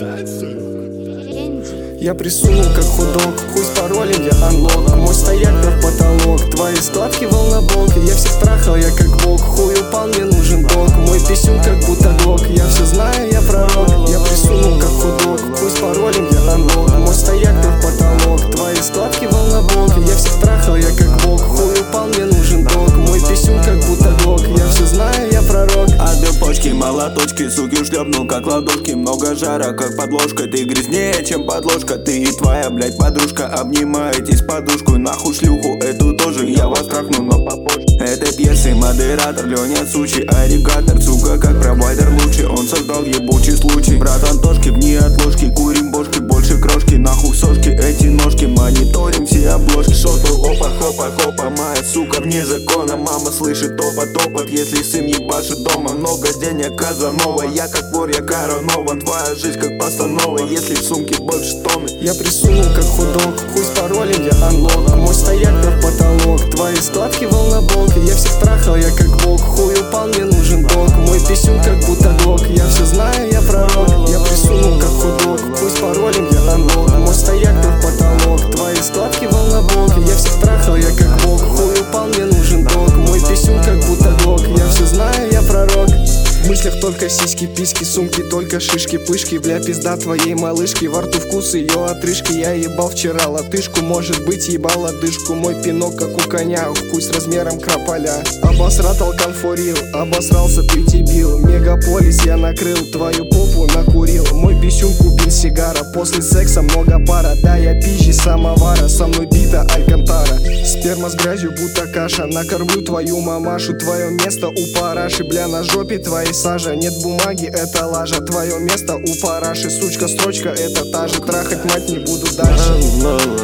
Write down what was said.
Я присунул как худок, хуй с паролем, я анлок. Мой стояк как потолок, твои складки волнобок. Я всех трахал, я как бог, хуй упал, мне нужен док. Мой писюн как будто глок, я все знаю, я пророк. Я присунул как худок, хуй с паролем, я анлок. Мой стояк как потолок, твои складки волнобок. Я всех трахал, я как бог, хуй упал, мне нужен док. Мой писюн как будто глок, я все знаю, я пророк. Отбил почки, молоточки, суки шлепнул как ладошки. Много жара, как подложка, ты грязнее, чем подложка. Ты и твоя, блять, подружка обнимаетесь подушку. Нахуй шлюху, эту тоже я вас трахну, но попозже. Это пьесы, модератор, Леня Сучи, аллигатор, сука, как провайдер лучший. Он создал ебучий случай. Брат Антошки, в неотложке, курим бошки, больше крошки. Нахуй сошки, эти ножки, мониторим все обложки. Шоту, опа, хопа, хопа, моя сука вне закона. Мама слышит топот, если сын ебашит дома. Много денег, Казанова, я как вор, я коронован. Твоя жизнь как постанова, если в сумке больше тонны. Я присунул как худок, хуй с паролем, я анлок. Мой стояк как потолок, твои складки волнобок. Я всех трахал, я как бог, хуй упал, мне нужен док. Мой писюн как будто глок, я все знаю, я пророк. Я присунул как худок, хуй с паролем, я анлок. Мой стояк как потолок, твои складки волнобок. Я всех трахал, я как бог, хуй упал, мне нужен док. Мой писюн как будто глок, я все знаю, я пророк. В мыслях только сиськи, письки, сумки, только шишки, пышки. Бля, пизда твоей малышки, во рту вкус ее отрыжки. Я ебал вчера латышку, может быть ебал одышку. Мой пинок как у коня, хуй с размером крополя. Обосратал конфорил, обосрался ты дебил. Мегаполис я накрыл, твою попу накурил. Мой писюн кубин сигара, после секса много пара. Да, я пизжи самовара, со мной бита алькантара. Сперма с грязью будто каша, накормлю твою мамашу. Твое место у параши, бля, на жопе твоей сажа. Нет бумаги, это лажа, твое место у параши. Сучка, строчка, это та же, трахать мать не буду дальше.